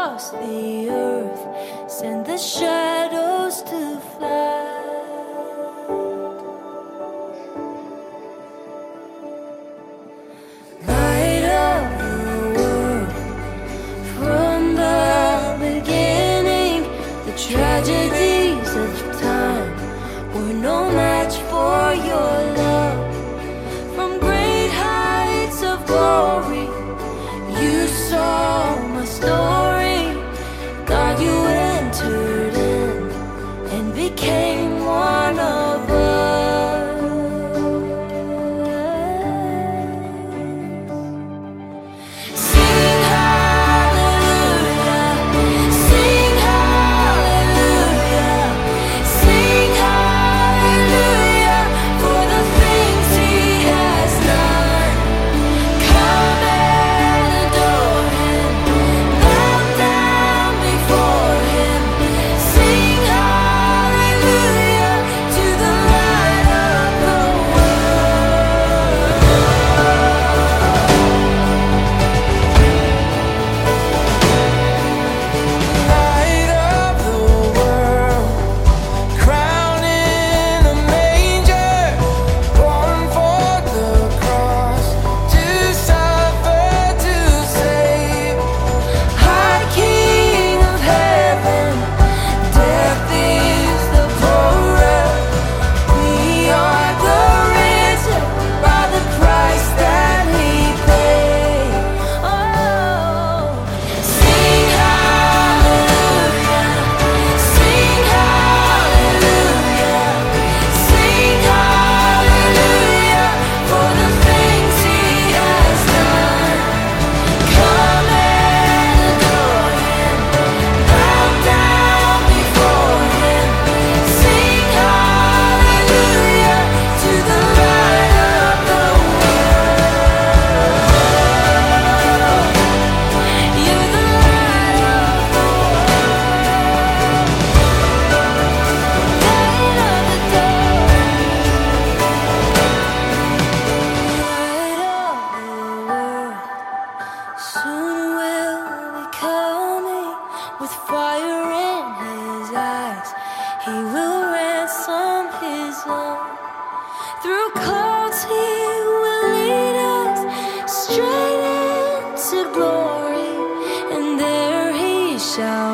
across the earth, send the shadows to fly. Light of the world, from the beginning, the tragedies of time were no match for your love. From great heights of glory, you saw my story. God, you entered in and became one of us. Sing hallelujah, sing hallelujah, sing hallelujah for the things He has done. Come and adore Him, bow down before Him. Sing hallelujah to the light of the world. Light of the world, crowned in a manger, born for the cross, to suffer, to save. High King of heaven, death is the horror. We are the risen by the price that He paid. Oh, sing hallelujah, sing hallelujah, sing hallelujah for the things He has done. Come and adore Him, bow down before Him. Sing hallelujah to the light of the world. You're the light of the world, light of the world. Soon will be coming with fire in His eyes. He will ransom His own. Through clouds He will lead us straight into glory, and there He shall